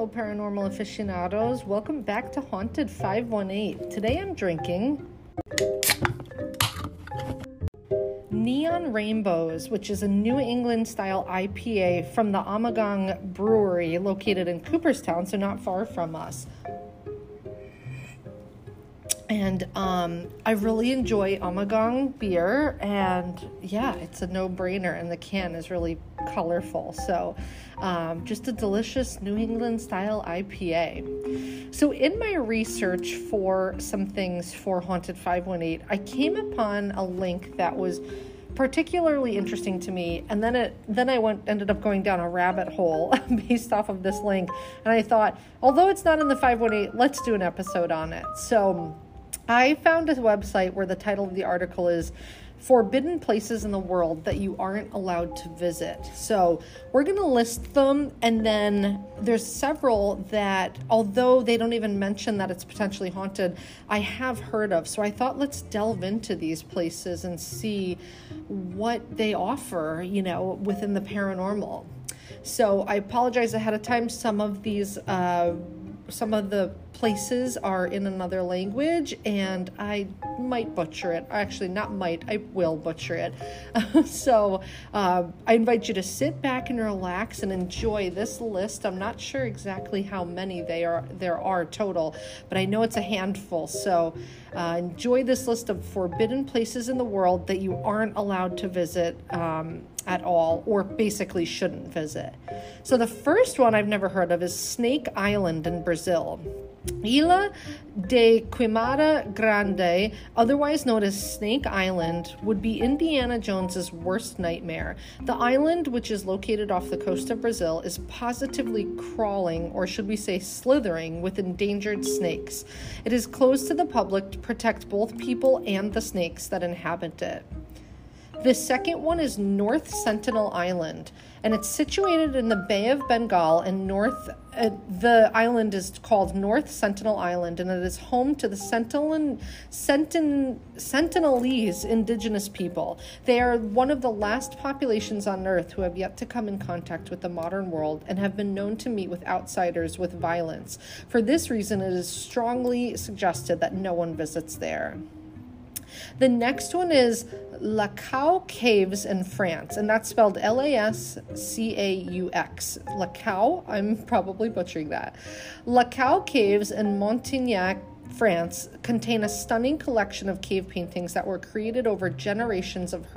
fellow paranormal aficionados. Welcome back to Haunted 518. Today I'm drinking Neon Rainbows, which is a New England style IPA from the Ommegang Brewery located in Cooperstown, so not far from us. And I really enjoy Ommegang beer, and yeah, it's a no-brainer, and the can is really colorful. So just a delicious New England style IPA. So in my research for some things for Haunted 518, I came upon a link that was particularly interesting to me, and then I ended up going down a rabbit hole based off of this link, and I thought, although it's not in the 518, let's do an episode on it. So I found a website where the title of the article is Forbidden Places in the World That You Aren't Allowed to Visit. So we're going to list them, and then there's several that, although they don't even mention that it's potentially haunted, I have heard of. So I thought, let's delve into these places and see what they offer, within the paranormal. So I apologize ahead of time. Some of the places are in another language, and I might butcher it. Actually, not might, I will butcher it. So I invite you to sit back and relax and enjoy this list. I'm not sure exactly how many there are total, but I know it's a handful. So enjoy this list of forbidden places in the world that you aren't allowed to visit at all, or basically shouldn't visit. So the first one I've never heard of is Snake Island in Brazil. Ilha de Queimada Grande, otherwise known as Snake Island, would be Indiana Jones's worst nightmare. The island, which is located off the coast of Brazil, is positively crawling, or should we say slithering, with endangered snakes. It is closed to the public to protect both people and the snakes that inhabit it. The second one is North Sentinel Island, and it's situated in the Bay of Bengal, and the island is called North Sentinel Island, and it is home to the Sentinelese indigenous people. They are one of the last populations on Earth who have yet to come in contact with the modern world and have been known to meet with outsiders with violence. For this reason, it is strongly suggested that no one visits there. The next one is Lacaux Caves in France, and that's spelled Lascaux. Lacaux, I'm probably butchering that. Lacaux Caves in Montignac, France, contain a stunning collection of cave paintings that were created over generations of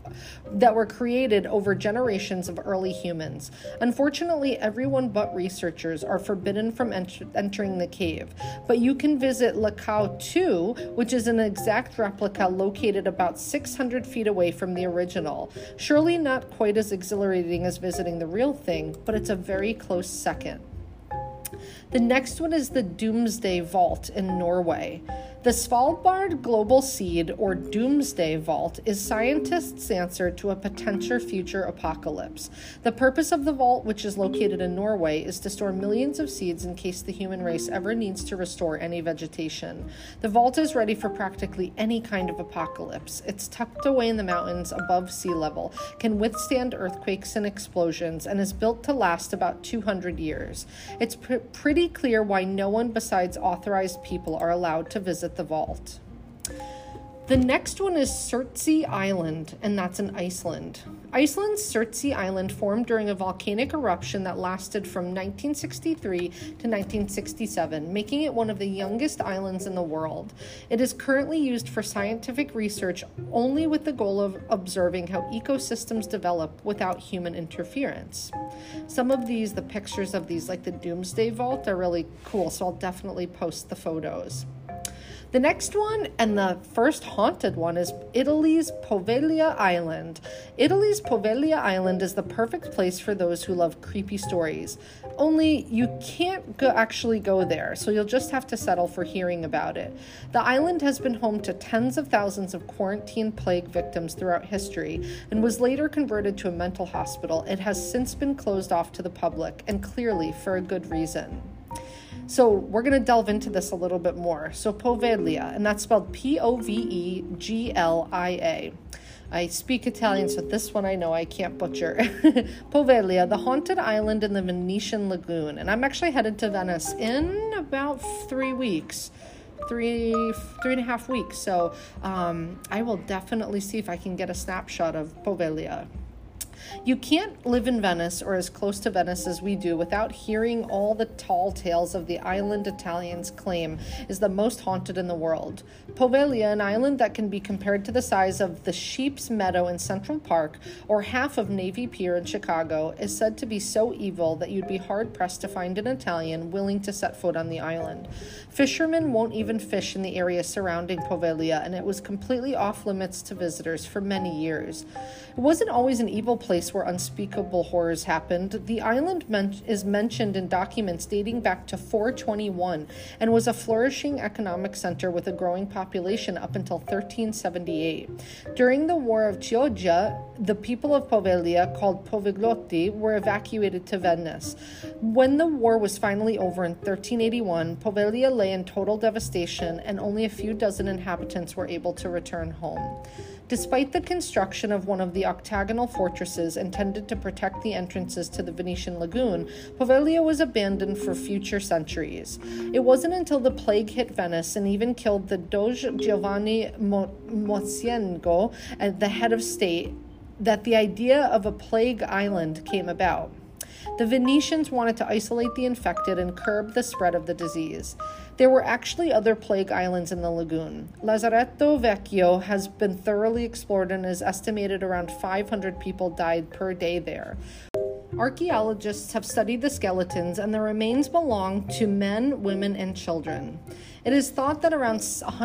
early humans. Unfortunately, everyone but researchers are forbidden from entering the cave, but you can visit Lacaux 2, which is an exact replica located about 600 feet away from the original. Surely not quite as exhilarating as visiting the real thing, but it's a very close second. The next one is the Doomsday Vault in Norway. The Svalbard Global Seed, or Doomsday Vault, is scientists' answer to a potential future apocalypse. The purpose of the vault, which is located in Norway, is to store millions of seeds in case the human race ever needs to restore any vegetation. The vault is ready for practically any kind of apocalypse. It's tucked away in the mountains above sea level, can withstand earthquakes and explosions, and is built to last about 200 years. It's pretty clear why no one besides authorized people are allowed to visit the vault. The next one is Surtsey Island, and that's in Iceland. Iceland's Surtsey Island formed during a volcanic eruption that lasted from 1963 to 1967, making it one of the youngest islands in the world. It is currently used for scientific research only with the goal of observing how ecosystems develop without human interference. Some of the pictures of these, like the Doomsday Vault, are really cool, so I'll definitely post the photos. The next one, and the first haunted one, is Italy's Poveglia Island. Italy's Poveglia Island is the perfect place for those who love creepy stories. Only you can't actually go there, so you'll just have to settle for hearing about it. The island has been home to tens of thousands of quarantine plague victims throughout history and was later converted to a mental hospital. It has since been closed off to the public, and clearly for a good reason. So we're going to delve into this a little bit more. So Poveglia, and that's spelled Poveglia. I speak Italian, so this one I know I can't butcher. Poveglia, the haunted island in the Venetian lagoon. And I'm actually headed to Venice in about 3 weeks. 3.5 weeks. So I will definitely see if I can get a snapshot of Poveglia. You can't live in Venice or as close to Venice as we do without hearing all the tall tales of the island Italians claim is the most haunted in the world. Poveglia, an island that can be compared to the size of the Sheep's Meadow in Central Park or half of Navy Pier in Chicago, is said to be so evil that you'd be hard-pressed to find an Italian willing to set foot on the island. Fishermen won't even fish in the area surrounding Poveglia, and it was completely off-limits to visitors for many years. It wasn't always an evil place where unspeakable horrors happened. The island is mentioned in documents dating back to 421 and was a flourishing economic center with a growing population up until 1378. During the War of Chioggia, the people of Poveglia, called Poveglotti, were evacuated to Venice. When the war was finally over in 1381, Poveglia lay in total devastation and only a few dozen inhabitants were able to return home. Despite the construction of one of the octagonal fortresses intended to protect the entrances to the Venetian lagoon, Poveglia was abandoned for future centuries. It wasn't until the plague hit Venice and even killed the Doge Giovanni Mocenigo, the head of state, that the idea of a plague island came about. The Venetians wanted to isolate the infected and curb the spread of the disease. There were actually other plague islands in the lagoon. Lazaretto Vecchio has been thoroughly explored and is estimated around 500 people died per day there. Archaeologists have studied the skeletons, and the remains belong to men, women, and children. It is thought that around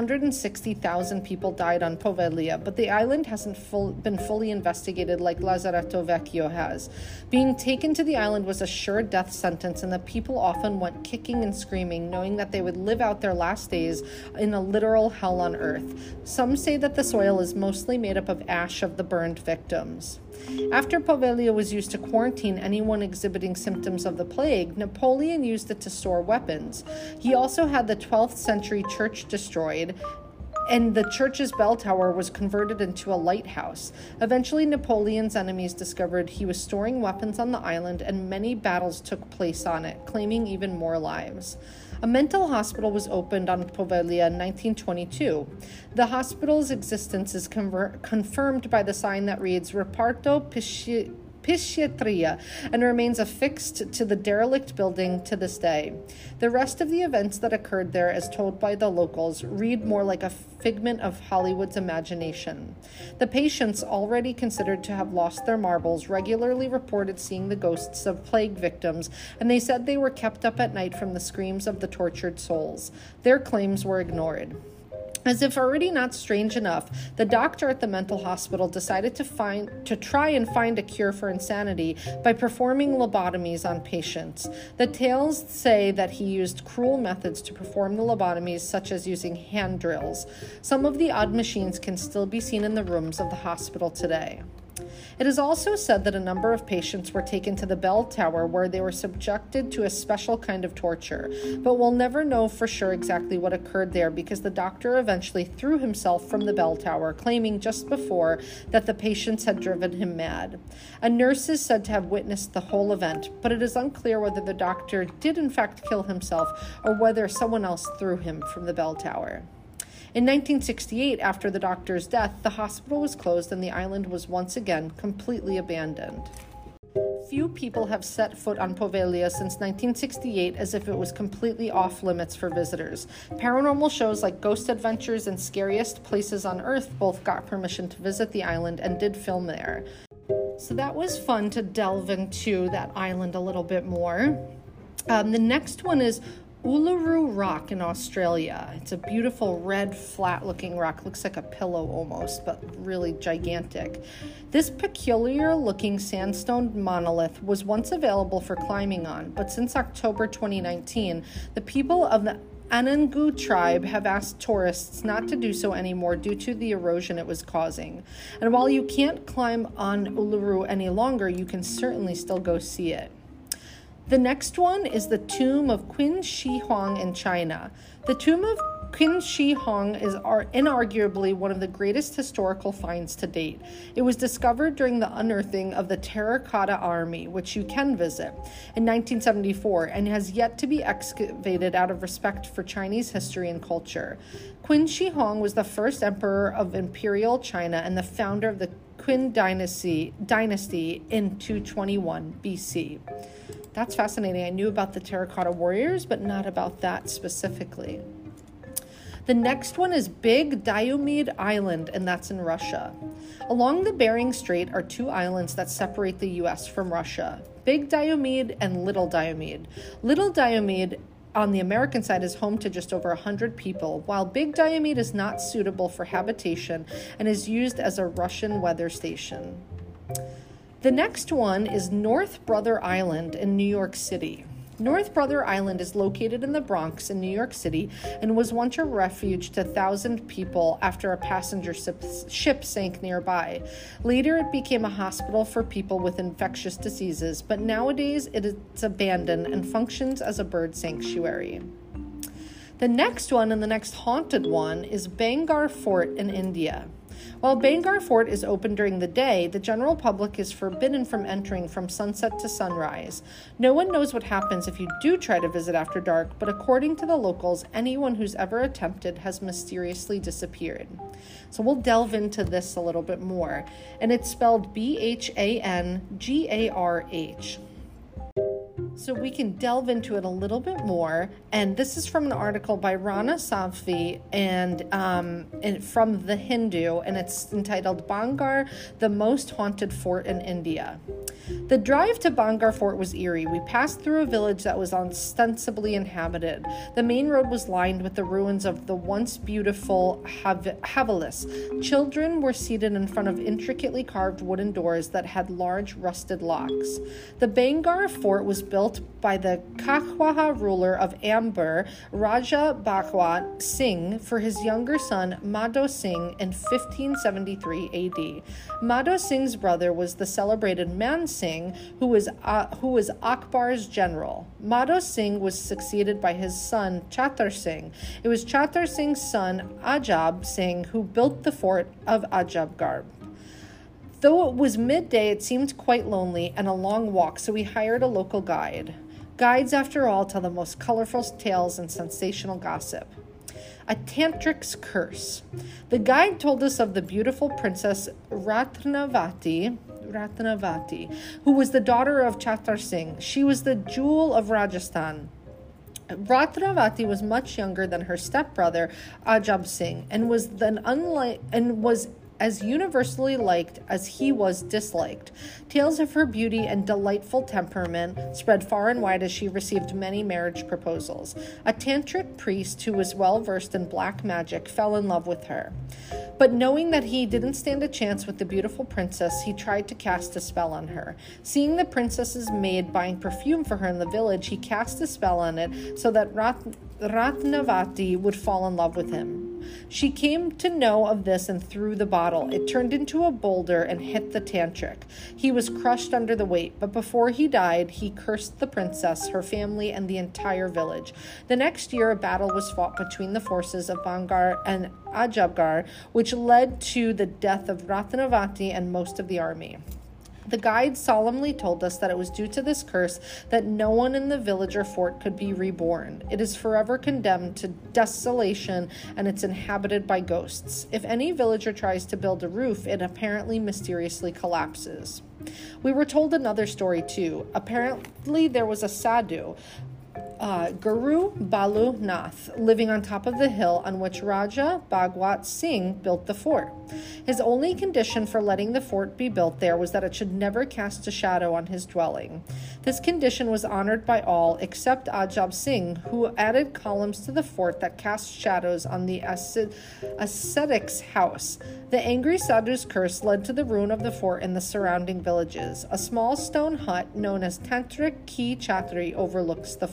160,000 people died on Poveglia, but the island hasn't been fully investigated like Lazaretto Vecchio has. Being taken to the island was a sure death sentence, and the people often went kicking and screaming, knowing that they would live out their last days in a literal hell on earth. Some say that the soil is mostly made up of ash of the burned victims. After Poveglia was used to quarantine anyone exhibiting symptoms of the plague, Napoleon used it to store weapons. He also had the 12th century church destroyed, and the church's bell tower was converted into a lighthouse. Eventually, Napoleon's enemies discovered he was storing weapons on the island, and many battles took place on it, claiming even more lives. A mental hospital was opened on Poveglia in 1922. The hospital's existence is confirmed by the sign that reads Reparto Psichiatria and remains affixed to the derelict building to this day. The rest of the events that occurred there, as told by the locals, read more like a figment of Hollywood's imagination. The patients, already considered to have lost their marbles, regularly reported seeing the ghosts of plague victims, and they said they were kept up at night from the screams of the tortured souls. Their claims were ignored. As if already not strange enough, the doctor at the mental hospital decided to try and find a cure for insanity by performing lobotomies on patients. The tales say that he used cruel methods to perform the lobotomies, such as using hand drills. Some of the odd machines can still be seen in the rooms of the hospital today. It is also said that a number of patients were taken to the bell tower where they were subjected to a special kind of torture, but we'll never know for sure exactly what occurred there because the doctor eventually threw himself from the bell tower, claiming just before that the patients had driven him mad. A nurse is said to have witnessed the whole event, but it is unclear whether the doctor did in fact kill himself or whether someone else threw him from the bell tower. In 1968, after the doctor's death, the hospital was closed and the island was once again completely abandoned. Few people have set foot on Poveglia since 1968 as if it was completely off limits for visitors. Paranormal shows like Ghost Adventures and Scariest Places on Earth both got permission to visit the island and did film there. So that was fun to delve into that island a little bit more. The next one is Uluru Rock in Australia. It's a beautiful red flat-looking rock. Looks like a pillow almost, but really gigantic. This peculiar-looking sandstone monolith was once available for climbing on, but since October 2019, the people of the Anangu tribe have asked tourists not to do so anymore due to the erosion it was causing. And while you can't climb on Uluru any longer, you can certainly still go see it. The next one is the tomb of Qin Shi Huang in China. The tomb of Qin Shi Huang is inarguably one of the greatest historical finds to date. It was discovered during the unearthing of the Terracotta Army, which you can visit, in 1974, and has yet to be excavated out of respect for Chinese history and culture. Qin Shi Huang was the first emperor of Imperial China and the founder of the Qin dynasty in 221 BC. That's fascinating. I knew about the Terracotta Warriors, but not about that specifically. The next one is Big Diomede Island, and that's in Russia. Along the Bering Strait are two islands that separate the U.S. from Russia, Big Diomede and Little Diomede. Little Diomede on the American side is home to just over 100 people, while Big Diomede is not suitable for habitation and is used as a Russian weather station. The next one is North Brother Island in New York City. North Brother Island is located in the Bronx in New York City and was once a refuge to 1,000 people after a passenger ship sank nearby. Later, it became a hospital for people with infectious diseases, but nowadays it is abandoned and functions as a bird sanctuary. The next one and the next haunted one is Bangar Fort in India. While Bangar Fort is open during the day, the general public is forbidden from entering from sunset to sunrise. No one knows what happens if you do try to visit after dark, but according to the locals, anyone who's ever attempted has mysteriously disappeared. So we'll delve into this a little bit more. And it's spelled Bhangarh. So we can delve into it a little bit more. And this is from an article by Rana Savvi and from The Hindu, and it's entitled Bangar, the Most Haunted Fort in India. The drive to Bangar Fort was eerie. We passed through a village that was ostensibly inhabited. The main road was lined with the ruins of the once beautiful Havalis. Children were seated in front of intricately carved wooden doors that had large rusted locks. The Bangar Fort was built by the Kakhwaha ruler of Amber, Raja Bhagwat Singh, for his younger son Madho Singh in 1573 AD. Madho Singh's brother was the celebrated Man Singh, who was Akbar's general. Madho Singh was succeeded by his son Chatar Singh. It was Chatar Singh's son Ajab Singh who built the fort of Ajabgarh. Though it was midday, it seemed quite lonely and a long walk, so we hired a local guide. Guides, after all, tell the most colorful tales and sensational gossip. A tantric's curse. The guide told us of the beautiful princess Ratnavati, who was the daughter of Chatar Singh. She was the jewel of Rajasthan. Ratnavati was much younger than her stepbrother Ajab Singh and was as universally liked as he was disliked. Tales of her beauty and delightful temperament spread far and wide as she received many marriage proposals. A tantric priest who was well versed in black magic fell in love with her. But knowing that he didn't stand a chance with the beautiful princess, he tried to cast a spell on her. Seeing the princess's maid buying perfume for her in the village, he cast a spell on it so that Ratnavati would fall in love with him. She came to know of this and threw the bottle. It turned into a boulder and hit the tantric. He was crushed under the weight, but before he died, he cursed the princess, her family, and the entire village. The next year, a battle was fought between the forces of Bangar and Ajabgarh, which led to the death of Ratnavati and most of the army. The guide solemnly told us that it was due to this curse that no one in the village or fort could be reborn. It is forever condemned to desolation, and it's inhabited by ghosts. If any villager tries to build a roof, it apparently mysteriously collapses. We were told another story too. Apparently there was a sadhu, Guru Balu Nath, living on top of the hill on which Raja Bhagwat Singh built the fort. His only condition for letting the fort be built there was that it should never cast a shadow on his dwelling. This condition was honored by all except Ajab Singh, who added columns to the fort that cast shadows on the ascetic's house. The angry sadhu's curse led to the ruin of the fort and the surrounding villages. A small stone hut known as Tantrik Ki Chatri overlooks the fort.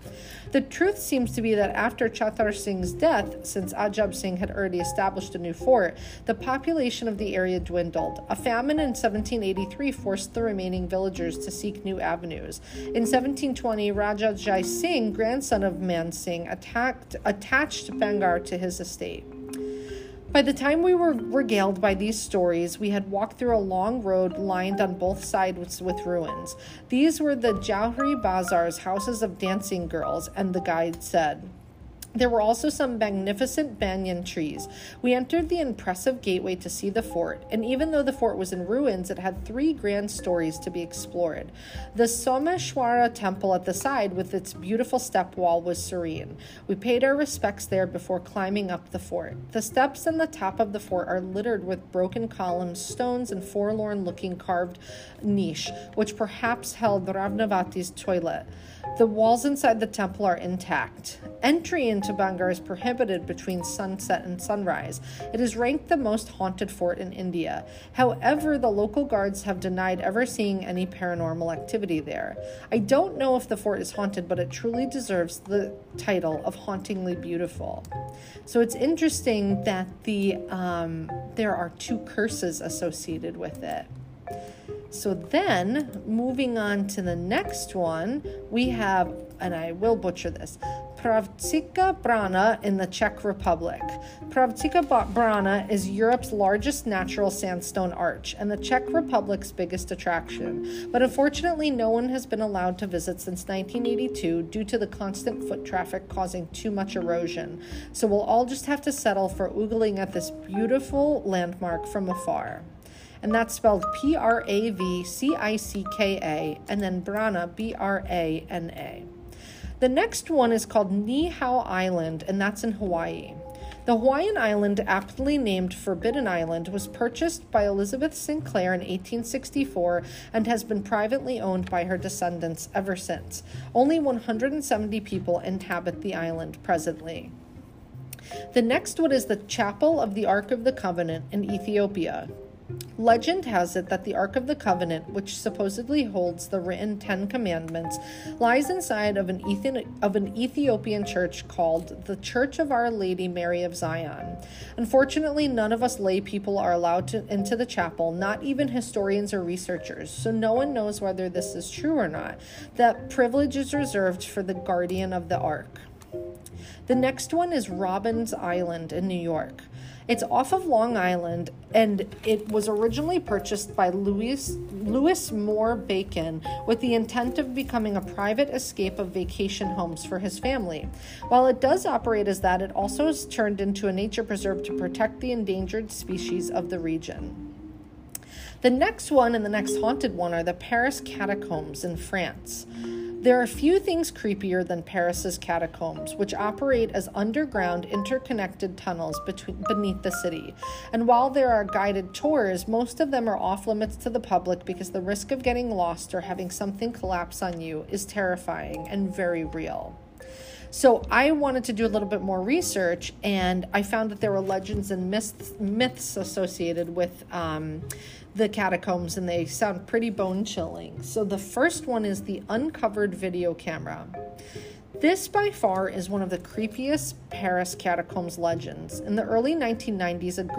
The truth seems to be that after Chatar Singh's death, since Ajab Singh had already established a new fort, the population of the area dwindled. A famine in 1783 forced the remaining villagers to seek new avenues. In 1720, Raja Jai Singh, grandson of Man Singh, attached Bangar to his estate. By the time we were regaled by these stories, we had walked through a long road lined on both sides with ruins. These were the Jauhri Bazar's houses of dancing girls, and the guide said. There were also some magnificent banyan trees. We entered the impressive gateway to see the fort, and even though the fort was in ruins, it had 3 grand stories to be explored. The Someshwara temple at the side with its beautiful step wall was serene. We paid our respects there before climbing up the fort. The steps and the top of the fort are littered with broken columns, stones, and forlorn-looking carved niche, which perhaps held Ravnavati's toilet. The walls inside the temple are intact. Entry into Bangar is prohibited between sunset and sunrise. It is ranked the most haunted fort in India. However, the local guards have denied ever seeing any paranormal activity there. I don't know if the fort is haunted, but it truly deserves the title of hauntingly beautiful. So it's interesting that there are 2 curses associated with it. So then, moving on to the next one, we have, and I will butcher this, Pravtsika Brana in the Czech Republic. Pravtsika Brana is Europe's largest natural sandstone arch and the Czech Republic's biggest attraction. But unfortunately, no one has been allowed to visit since 1982 due to the constant foot traffic causing too much erosion. So we'll all just have to settle for oogling at this beautiful landmark from afar. And that's spelled Pravcicka, and then Brana, Brana. The next one is called Niihau Island, and that's in Hawaii. The Hawaiian island, aptly named Forbidden Island, was purchased by Elizabeth Sinclair in 1864 and has been privately owned by her descendants ever since. Only 170 people inhabit the island presently. The next one is the Chapel of the Ark of the Covenant in Ethiopia. Legend has it that the Ark of the Covenant, which supposedly holds the written 10 Commandments, lies inside of an Ethiopian church called the Church of Our Lady Mary of Zion. Unfortunately, none of us lay people are allowed into the chapel, not even historians or researchers, so no one knows whether this is true or not. That privilege is reserved for the guardian of the Ark. The next one is Robbins Island in New York. It's off of Long Island, and it was originally purchased by Lewis Moore Bacon with the intent of becoming a private escape of vacation homes for his family. While it does operate as that, it also is turned into a nature preserve to protect the endangered species of the region. The next one and the next haunted one are the Paris Catacombs in France. There are few things creepier than Paris's catacombs, which operate as underground interconnected tunnels beneath the city. And while there are guided tours, most of them are off limits to the public because the risk of getting lost or having something collapse on you is terrifying and very real. So I wanted to do a little bit more research, and I found that there were legends and myths associated with the catacombs, and they sound pretty bone-chilling. So the first one is the uncovered video camera. This, by far, is one of the creepiest Paris catacombs legends. In the early 1990s, a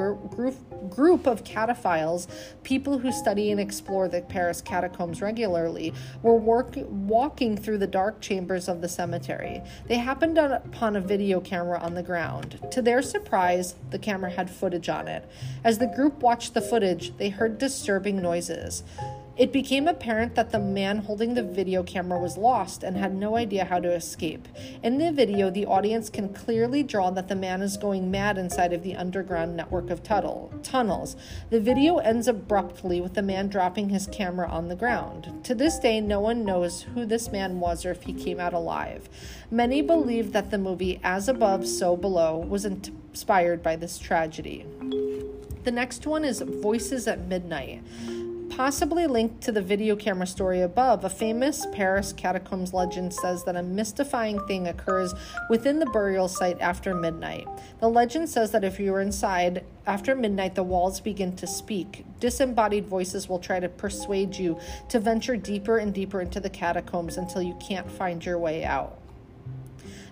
group of cataphiles, people who study and explore the Paris catacombs regularly, were walking through the dark chambers of the cemetery. They happened upon a video camera on the ground. To their surprise, the camera had footage on it. As the group watched the footage, they heard disturbing noises. It became apparent that the man holding the video camera was lost and had no idea how to escape. In the video, the audience can clearly draw that the man is going mad inside of the underground network of tunnels. The video ends abruptly with the man dropping his camera on the ground. To this day, no one knows who this man was or if he came out alive. Many believe that the movie As Above, So Below was inspired by this tragedy. The next one is Voices at Midnight. Possibly linked to the video camera story above, a famous Paris catacombs legend says that a mystifying thing occurs within the burial site after midnight. The legend says that if you are inside after midnight, the walls begin to speak. Disembodied voices will try to persuade you to venture deeper and deeper into the catacombs until you can't find your way out.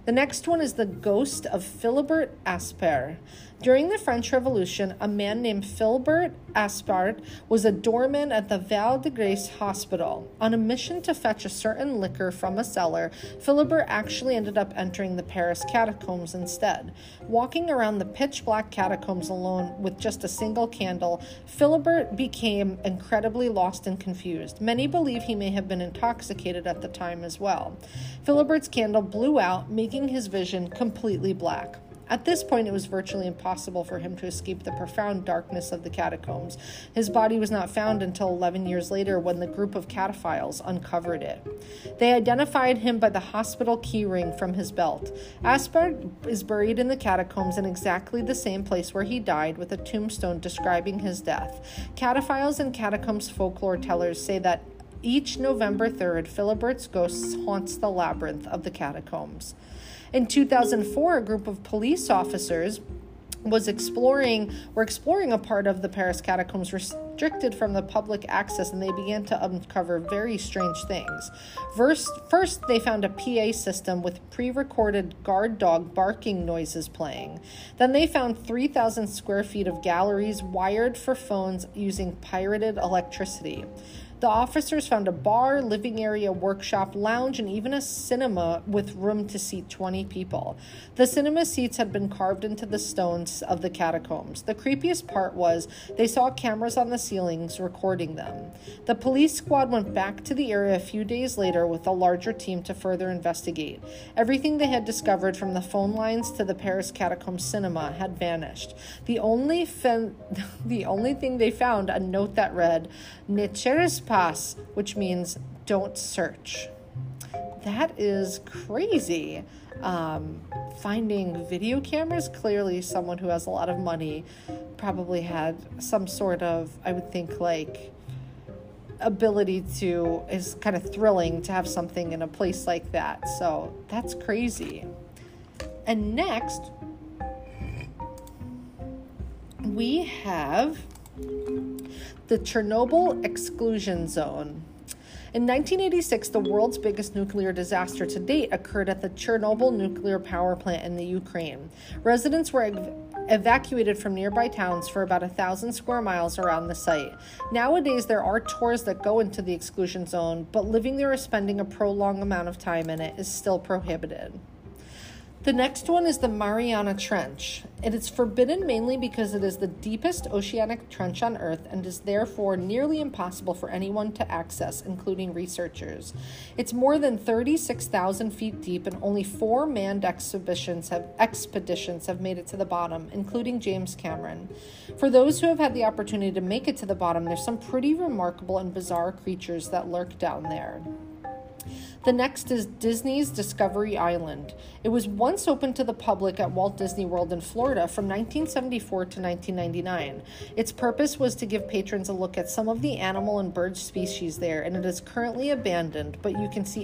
The next one is the ghost of Philibert Aspert. During the French Revolution, a man named Philibert Aspert was a doorman at the Val de Grace Hospital. On a mission to fetch a certain liquor from a cellar, Philibert actually ended up entering the Paris catacombs instead. Walking around the pitch-black catacombs alone with just a single candle, Philibert became incredibly lost and confused. Many believe he may have been intoxicated at the time as well. Philibert's candle blew out, making his vision completely black. At this point, it was virtually impossible for him to escape the profound darkness of the catacombs. His body was not found until 11 years later when the group of cataphiles uncovered it. They identified him by the hospital key ring from his belt. Aspert is buried in the catacombs in exactly the same place where he died, with a tombstone describing his death. Cataphiles and catacombs folklore tellers say that each November 3rd, Philibert's ghost haunts the labyrinth of the catacombs. In 2004, a group of police officers were exploring a part of the Paris catacombs restricted from the public access, and they began to uncover very strange things. First, they found a PA system with pre-recorded guard dog barking noises playing. Then they found 3,000 square feet of galleries wired for phones using pirated electricity. The officers found a bar, living area, workshop, lounge, and even a cinema with room to seat 20 people. The cinema seats had been carved into the stones of the catacombs. The creepiest part was they saw cameras on the ceilings recording them. The police squad went back to the area a few days later with a larger team to further investigate. Everything they had discovered, from the phone lines to the Paris Catacombs cinema, had vanished. The only thing they found, a note that read, "Ne cherches pas," which means don't search. That is crazy. Finding video cameras, clearly someone who has a lot of money probably had some sort of, I would think, like, ability to, is kind of thrilling to have something in a place like that. So that's crazy. And next, we have the Chernobyl exclusion zone. In 1986, the world's biggest nuclear disaster to date occurred at the Chernobyl nuclear power plant in the Ukraine. Residents were evacuated from nearby towns for about 1,000 square miles around the site. Nowadays, there are tours that go into the exclusion zone, but living there or spending a prolonged amount of time in it is still prohibited. The next one is the Mariana Trench. It is forbidden mainly because it is the deepest oceanic trench on Earth and is therefore nearly impossible for anyone to access, including researchers. It's more than 36,000 feet deep, and only 4 manned expeditions have made it to the bottom, including James Cameron. For those who have had the opportunity to make it to the bottom, there's some pretty remarkable and bizarre creatures that lurk down there. The next is Disney's Discovery Island. It was once open to the public at Walt Disney World in Florida from 1974 to 1999. Its purpose was to give patrons a look at some of the animal and bird species there, and it is currently abandoned, but you can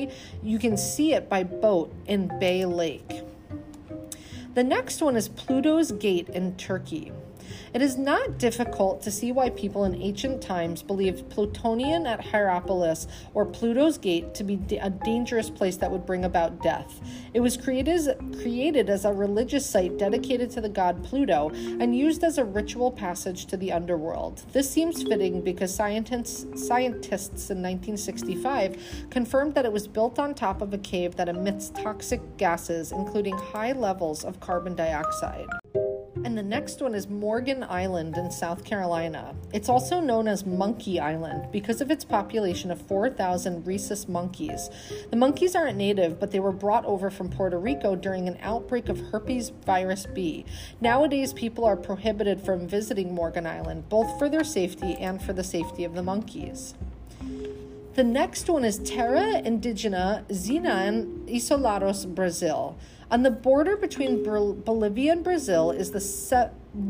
see it by boat in Bay Lake. The next one is Pluto's Gate in Turkey. It is not difficult to see why people in ancient times believed Plutonian at Hierapolis, or Pluto's Gate, to be a dangerous place that would bring about death. It was created as a religious site dedicated to the god Pluto and used as a ritual passage to the underworld. This seems fitting because scientists in 1965 confirmed that it was built on top of a cave that emits toxic gases, including high levels of carbon dioxide. And the next one is Morgan Island in South Carolina. It's also known as Monkey Island because of its population of 4,000 rhesus monkeys. The monkeys aren't native, but they were brought over from Puerto Rico during an outbreak of herpes virus B. Nowadays, people are prohibited from visiting Morgan Island, both for their safety and for the safety of the monkeys. The next one is Terra Indígena Zinã Isolados, Brazil. On the border between Bolivia and Brazil is the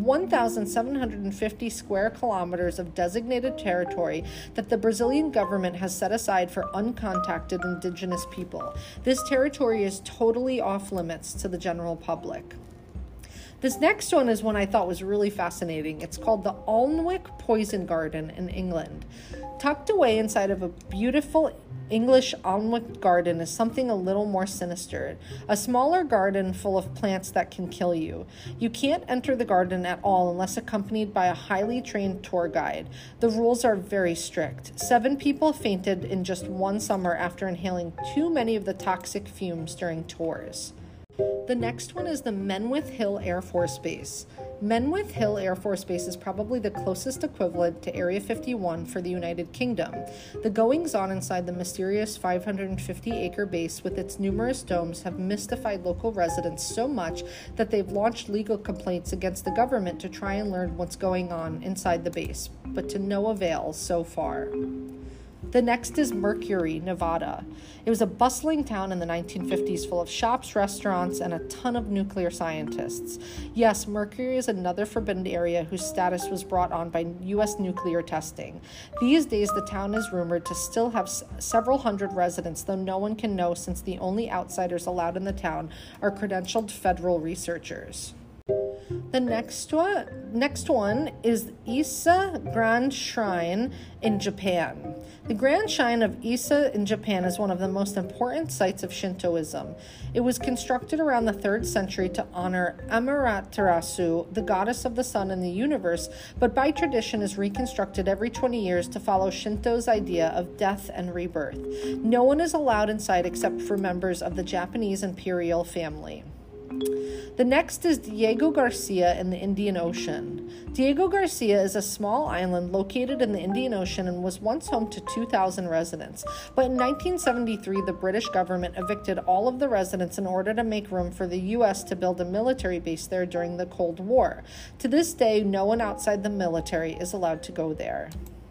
1,750 square kilometers of designated territory that the Brazilian government has set aside for uncontacted indigenous people. This territory is totally off limits to the general public. This next one is one I thought was really fascinating. It's called the Alnwick Poison Garden in England. Tucked away inside of a beautiful English Alnwick Garden is something a little more sinister. A smaller garden full of plants that can kill you. You can't enter the garden at all unless accompanied by a highly trained tour guide. The rules are very strict. 7 people fainted in just one summer after inhaling too many of the toxic fumes during tours. The next one is the Menwith Hill Air Force Base. Menwith Hill Air Force Base is probably the closest equivalent to Area 51 for the United Kingdom. The goings-on inside the mysterious 550-acre base with its numerous domes have mystified local residents so much that they've launched legal complaints against the government to try and learn what's going on inside the base, but to no avail so far. The next is Mercury, Nevada. It was a bustling town in the 1950s full of shops, restaurants, and a ton of nuclear scientists. Yes, Mercury is another forbidden area whose status was brought on by U.S. nuclear testing. These days, the town is rumored to still have several hundred residents, though no one can know since the only outsiders allowed in the town are credentialed federal researchers. The next one is Ise Grand Shrine in Japan. The Grand Shrine of Ise in Japan is one of the most important sites of Shintoism. It was constructed around the 3rd century to honor Amaterasu, the goddess of the sun and the universe, but by tradition is reconstructed every 20 years to follow Shinto's idea of death and rebirth. No one is allowed inside except for members of the Japanese imperial family. The next is Diego Garcia in the Indian Ocean. Diego Garcia is a small island located in the Indian Ocean and was once home to 2,000 residents. But in 1973, the British government evicted all of the residents in order to make room for the U.S. to build a military base there during the Cold War. To this day, no one outside the military is allowed to go there.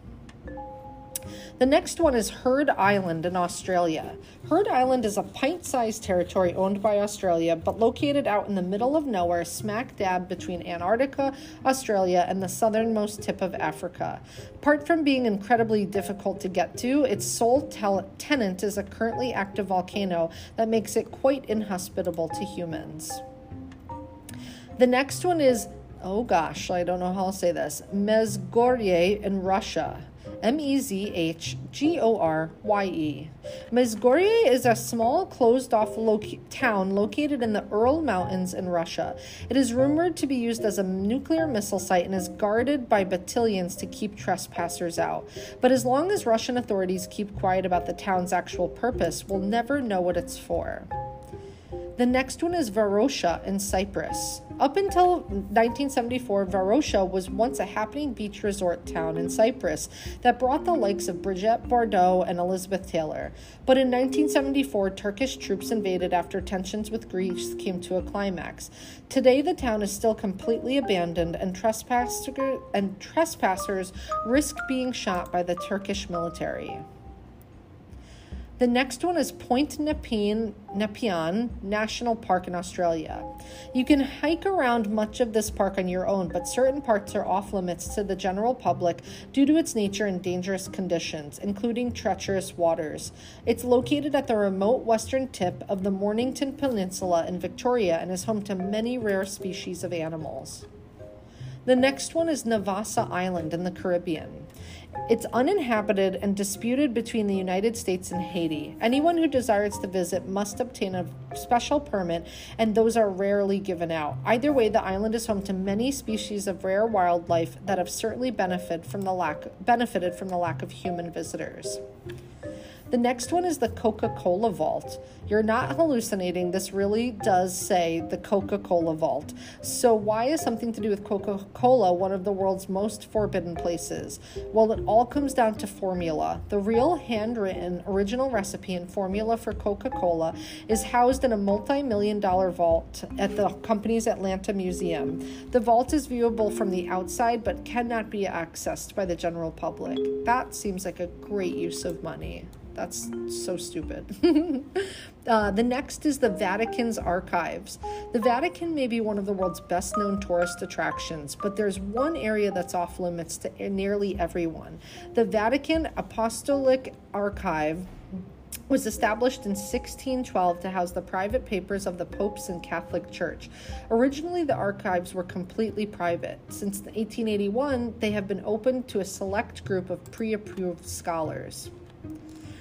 The next one is Heard Island in Australia. Heard Island is a pint-sized territory owned by Australia, but located out in the middle of nowhere, smack dab between Antarctica, Australia, and the southernmost tip of Africa. Apart from being incredibly difficult to get to, its sole tenant is a currently active volcano that makes it quite inhospitable to humans. The next one is, I don't know how I'll say this, Mezhgorye in Russia. Mezhgorye. Mezhgorye is a small, closed-off town located in the Ural Mountains in Russia. It is rumored to be used as a nuclear missile site and is guarded by battalions to keep trespassers out. But as long as Russian authorities keep quiet about the town's actual purpose, we'll never know what it's for. The next one is Varosha in Cyprus. Up until 1974, Varosha was once a happening beach resort town in Cyprus that brought the likes of Brigitte Bardot and Elizabeth Taylor. But in 1974, Turkish troops invaded after tensions with Greece came to a climax. Today, the town is still completely abandoned, and trespassers risk being shot by the Turkish military. The next one is Point Nepean National Park in Australia. You can hike around much of this park on your own, but certain parts are off limits to the general public due to its nature and dangerous conditions, including treacherous waters. It's located at the remote western tip of the Mornington Peninsula in Victoria and is home to many rare species of animals. The next one is Navassa Island in the Caribbean. It's uninhabited and disputed between the United States and Haiti. Anyone who desires to visit must obtain a special permit, and those are rarely given out. Either way, the island is home to many species of rare wildlife that have certainly benefited from the lack of human visitors. The next one is the Coca-Cola Vault. You're not hallucinating. This really does say the Coca-Cola Vault. So why is something to do with Coca-Cola one of the world's most forbidden places? Well, it all comes down to formula. The real handwritten original recipe and formula for Coca-Cola is housed in a multi-million-dollar vault at the company's Atlanta Museum. The vault is viewable from the outside but cannot be accessed by the general public. That seems like a great use of money. That's so stupid. The next is the Vatican's archives. The Vatican may be one of the world's best-known tourist attractions, but there's one area that's off limits to nearly everyone. The Vatican Apostolic Archive was established in 1612 to house the private papers of the popes and Catholic Church. Originally, the archives were completely private. Since 1881, they have been opened to a select group of pre-approved scholars.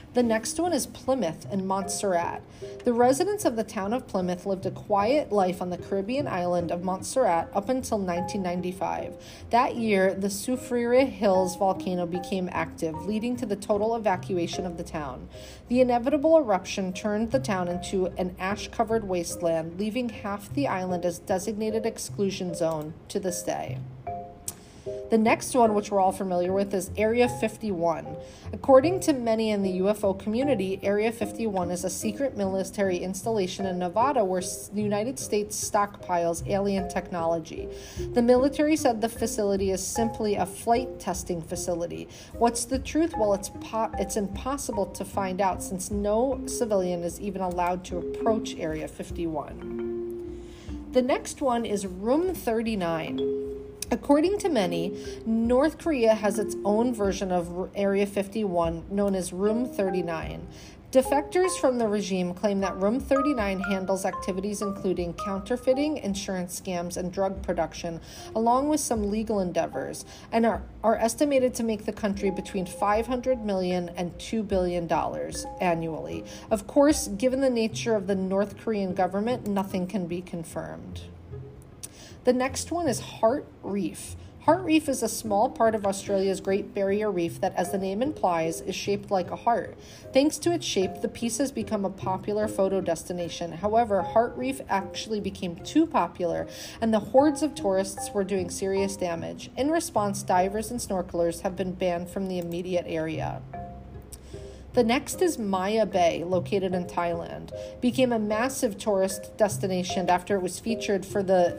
The next one is Plymouth and Montserrat. The residents of the town of Plymouth lived a quiet life on the Caribbean island of Montserrat up until 1995. That year, the Soufriere Hills volcano became active, leading to the total evacuation of the town. The inevitable eruption turned the town into an ash-covered wasteland, leaving half the island as designated exclusion zone to this day. The next one, which we're all familiar with, is Area 51. According to many in the UFO community, Area 51 is a secret military installation in Nevada where the United States stockpiles alien technology. The military said the facility is simply a flight testing facility. What's the truth? Well, it's impossible to find out since no civilian is even allowed to approach Area 51. The next one is Room 39. According to many, North Korea has its own version of Area 51 known as Room 39. Defectors from the regime claim that Room 39 handles activities including counterfeiting, insurance scams, and drug production, along with some legal endeavors, and are estimated to make the country between $500 million and $2 billion annually. Of course, given the nature of the North Korean government, nothing can be confirmed. The next one is Heart Reef. Heart Reef is a small part of Australia's Great Barrier Reef that, as the name implies, is shaped like a heart. Thanks to its shape, the piece has become a popular photo destination. However, Heart Reef actually became too popular, and the hordes of tourists were doing serious damage. In response, divers and snorkelers have been banned from the immediate area. The next is Maya Bay, located in Thailand. Became a massive tourist destination after it was featured in the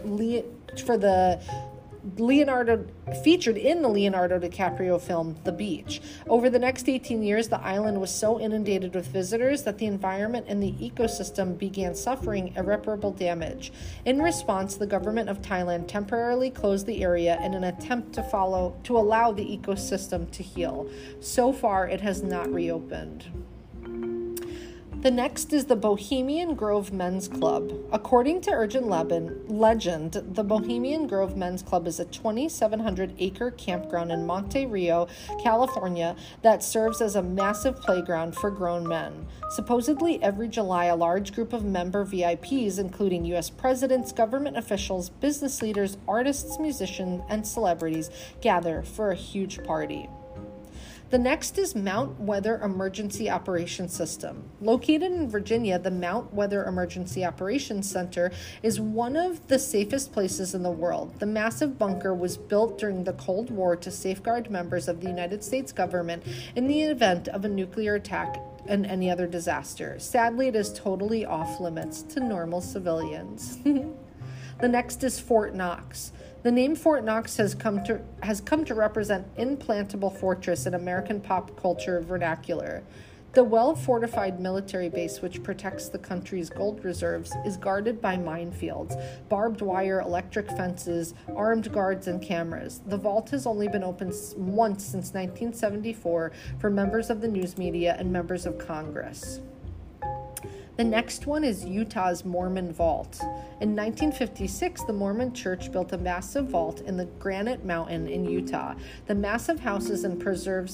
Leonardo DiCaprio film The Beach. Over the next 18 years, the island was so inundated with visitors that the environment and the ecosystem began suffering irreparable damage. In response, the government of Thailand temporarily closed the area in an attempt to allow the ecosystem to heal. So far, it has not reopened. The next is the Bohemian Grove Men's Club. According to urban legend, the Bohemian Grove Men's Club is a 2,700-acre campground in Monte Rio, California, that serves as a massive playground for grown men. Supposedly, every July, a large group of member VIPs, including U.S. presidents, government officials, business leaders, artists, musicians, and celebrities, gather for a huge party. The next is Mount Weather Emergency Operations System. Located in Virginia, the Mount Weather Emergency Operations Center is one of the safest places in the world. The massive bunker was built during the Cold War to safeguard members of the United States government in the event of a nuclear attack and any other disaster. Sadly, it is totally off limits to normal civilians. The next is Fort Knox. The name Fort Knox has come to represent implantable fortress in American pop culture vernacular. The well-fortified military base, which protects the country's gold reserves, is guarded by minefields, barbed wire, electric fences, armed guards, and cameras. The vault has only been opened once since 1974 for members of the news media and members of Congress. The next one is Utah's Mormon Vault. In 1956, the Mormon Church built a massive vault in the Granite Mountain in Utah. The massive house preserves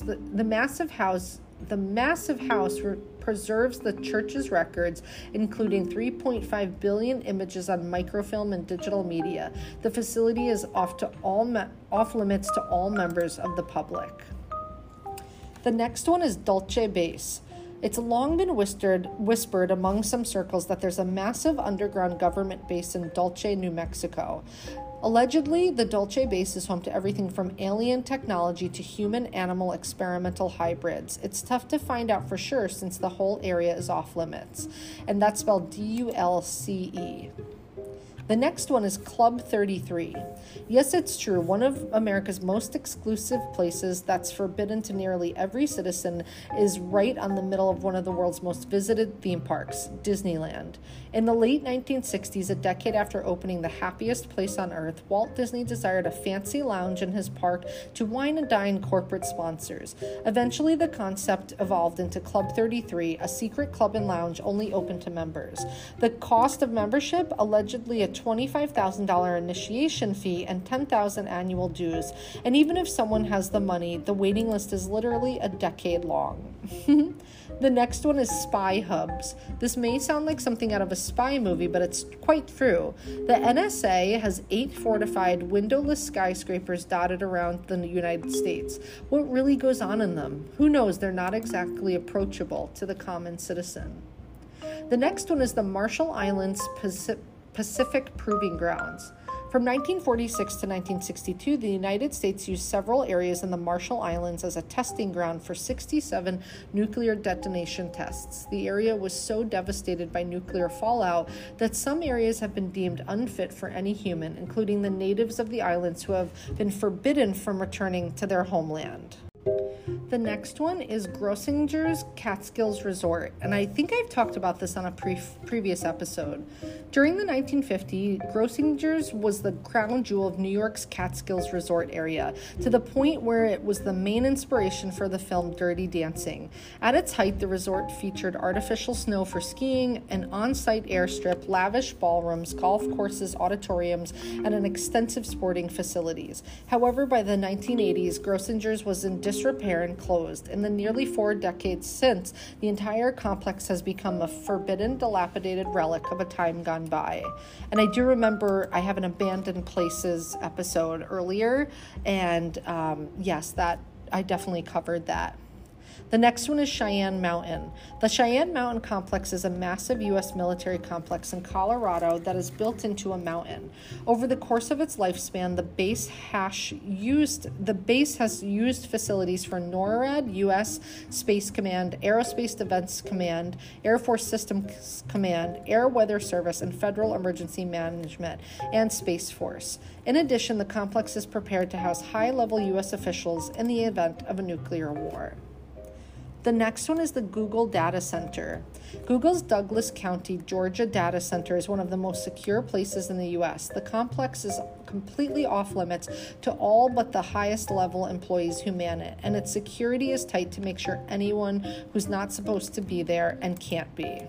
the church's records, including 3.5 billion images on microfilm and digital media. The facility is off limits to all members of the public. The next one is Dulce Base. It's long been whispered among some circles that there's a massive underground government base in Dulce, New Mexico. Allegedly, the Dulce base is home to everything from alien technology to human-animal experimental hybrids. It's tough to find out for sure since the whole area is off limits, and that's spelled DULCE. The next one is Club 33. Yes, it's true. One of America's most exclusive places that's forbidden to nearly every citizen is right on the middle of one of the world's most visited theme parks, Disneyland. In the late 1960s, a decade after opening the happiest place on earth, Walt Disney desired a fancy lounge in his park to wine and dine corporate sponsors. Eventually, the concept evolved into Club 33, a secret club and lounge only open to members. The cost of membership, allegedly a $25,000 initiation fee and $10,000 annual dues. And even if someone has the money, the waiting list is literally a decade long. The next one is spy hubs. This may sound like something out of a spy movie, but it's quite true. The NSA has 8 fortified windowless skyscrapers dotted around the United States. What really goes on in them? Who knows? They're not exactly approachable to the common citizen. The next one is the Marshall Islands Pacific Proving Grounds. From 1946 to 1962, the United States used several areas in the Marshall Islands as a testing ground for 67 nuclear detonation tests. The area was so devastated by nuclear fallout that some areas have been deemed unfit for any human, including the natives of the islands who have been forbidden from returning to their homeland. The next one is Grossinger's Catskills Resort, and I think I've talked about this on a previous episode. During the 1950s, Grossinger's was the crown jewel of New York's Catskills Resort area, to the point where it was the main inspiration for the film Dirty Dancing. At its height, the resort featured artificial snow for skiing, an on-site airstrip, lavish ballrooms, golf courses, auditoriums, and an extensive sporting facilities. However, by the 1980s, Grossinger's was in disrepair and closed. In the nearly 4 decades since, the entire complex has become a forbidden, dilapidated relic of a time gone by. And I do remember I have an abandoned places episode earlier, and yes, that I definitely covered that. The next one is Cheyenne Mountain. The Cheyenne Mountain Complex is a massive U.S. military complex in Colorado that is built into a mountain. Over the course of its lifespan, the base has used facilities for NORAD, U.S. Space Command, Aerospace Defense Command, Air Force Systems Command, Air Weather Service, and Federal Emergency Management, and Space Force. In addition, the complex is prepared to house high-level U.S. officials in the event of a nuclear war. The next one is the Google Data Center. Google's Douglas County, Georgia data center is one of the most secure places in the U.S. The complex is completely off limits to all but the highest level employees who man it, and its security is tight to make sure anyone who's not supposed to be there and can't be.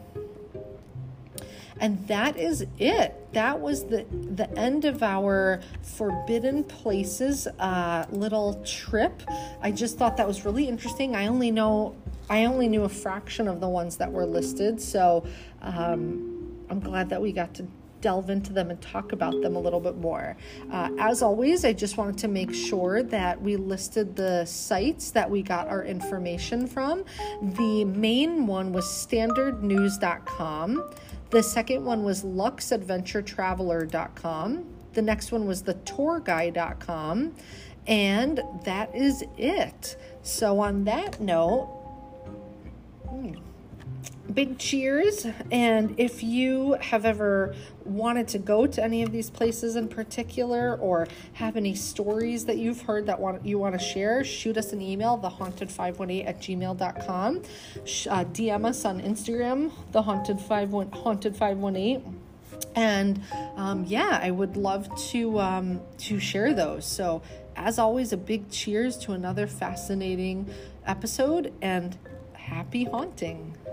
And that is it. That was the end of our Forbidden Places little trip. I just thought that was really interesting. I only knew a fraction of the ones that were listed, so I'm glad that we got to delve into them and talk about them a little bit more. As always, I just wanted to make sure that we listed the sites that we got our information from. The main one was standardnews.com. The second one was luxadventuretraveler.com. The next one was thetourguy.com. And that is it. So on that note, big cheers. And if you have ever wanted to go to any of these places in particular, or have any stories that you've heard that you want to share, shoot us an email, thehaunted518@gmail.com. DM us on Instagram, thehaunted518. And I would love to share those. So as always, a big cheers to another fascinating episode, and happy haunting.